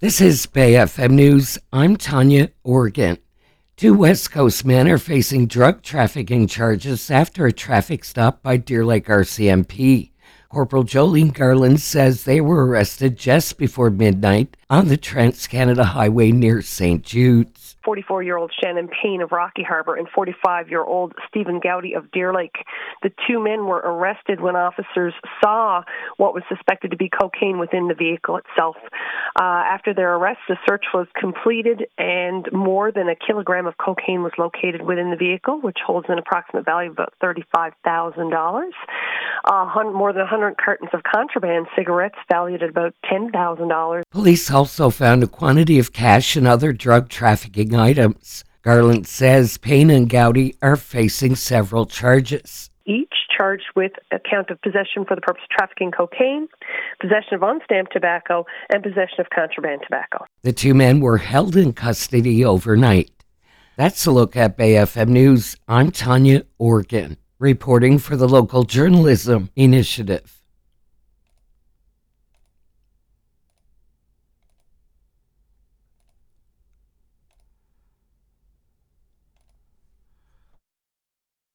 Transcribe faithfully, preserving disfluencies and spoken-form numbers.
This is Bay F M News. I'm Tanya Organ. Two West Coast men are facing drug trafficking charges after a traffic stop by Deer Lake R C M P. Corporal Jolene Garland says they were arrested just before midnight on the Trans-Canada Highway near Saint Jude's. forty-four-year-old Shannon Payne of Rocky Harbour and forty-five-year-old Stephen Gowdy of Deer Lake. The two men were arrested when officers saw what was suspected to be cocaine within the vehicle itself. Uh, after their arrest, the search was completed and more than a kilogram of cocaine was located within the vehicle, which holds an approximate value of about thirty-five thousand dollars. Uh, more than one hundred cartons of contraband cigarettes valued at about ten thousand dollars. Police also found a quantity of cash and other drug trafficking items. Garland says Payne and Gowdy are facing several charges. Each charged with a count of possession for the purpose of trafficking cocaine, possession of unstamped tobacco, and possession of contraband tobacco. The two men were held in custody overnight. That's a look at Bay F M News. I'm Tanya Organ, reporting for the Local Journalism Initiative.